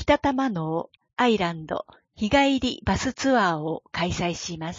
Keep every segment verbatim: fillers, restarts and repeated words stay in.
北多摩能アイランド日帰りバスツアーを開催します。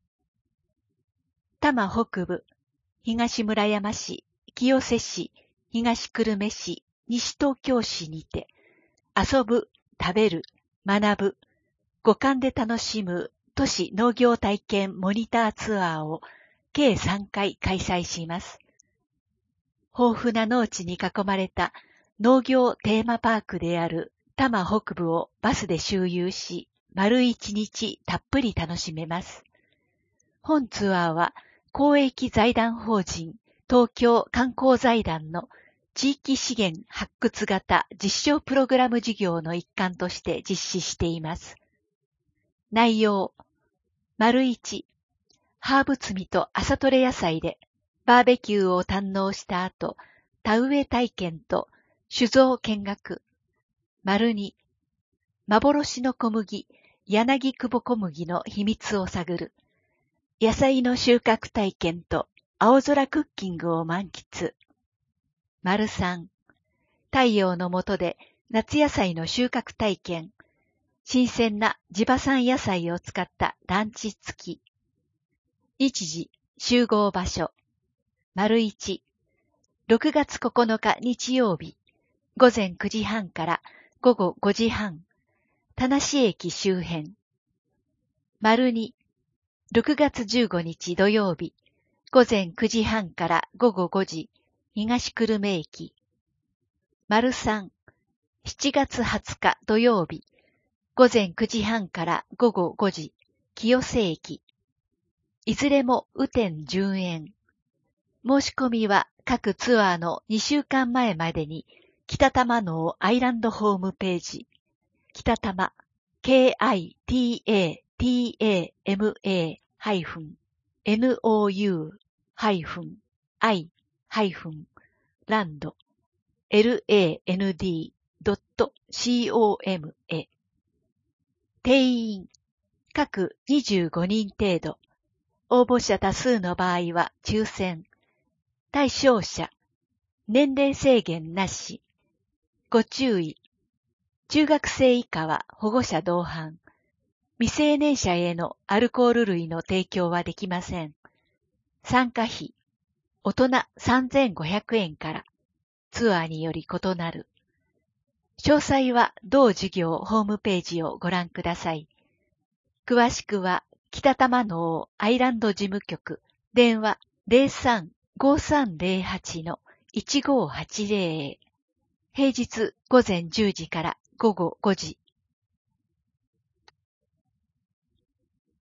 多摩北部、東村山市、清瀬市、東久留米市、西東京市にて、遊ぶ、食べる、学ぶ、五感で楽しむ都市農業体験モニターツアーを計さんかい開催します。豊富な農地に囲まれた農業テーマパークである多摩北部をバスで周遊し、丸一日たっぷり楽しめます。本ツアーは公益財団法人東京観光財団の地域資源発掘型実証プログラム事業の一環として実施しています。内容、丸一、ハーブ摘みと朝採れ野菜でバーベキューを堪能した後、田植え体験と酒造見学。丸二、幻の小麦、柳久保小麦の秘密を探る。野菜の収穫体験と青空クッキングを満喫。丸三、太陽の下で夏野菜の収穫体験。新鮮な地場産野菜を使ったランチ付き。日時、集合場所。丸一、ろくがつここのか日曜日、午前くじはんから午後ごじはん、田無駅周辺。丸二、ろくがつじゅうごにち土曜日、午前くじはんから午後ごじ、東久留米駅。丸三、しちがつはつか土曜日、午前くじはんから午後ごじ、清瀬駅。いずれも雨天順延。申し込みは各ツアーのにしゅうかんまえまでに北多摩能アイランドホームページ、北多摩 ケーアイティーエーティーエーエムエー ハイフン ノウ ハイフン アイ ハイフン ランド ランド ドット コム へ。定員各にじゅうごにん程度。応募者多数の場合は抽選。対象者、年齢制限なし。ご注意。中学生以下は保護者同伴。未成年者へのアルコール類の提供はできません。参加費、大人さんぜんごひゃくえんから。ツアーにより異なる。詳細は同授業ホームページをご覧ください。詳しくは北多摩能アイランド事務局、電話 ゼロさん ごさんゼロはち のいちごはちゼロへ。平日午前じゅうじから午後ごじ。